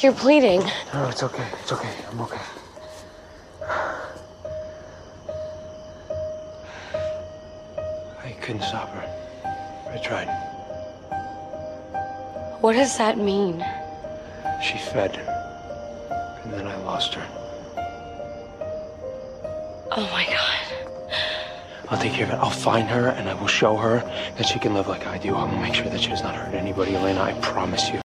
You're bleeding. No, it's okay. It's okay. I'm okay. I couldn't stop her. I tried. What does that mean? She fed. And then I lost her. Oh my God. I'll take care of it. I'll find her and I will show her that she can live like I do. I will make sure that she does not hurt anybody, Elena. I promise you.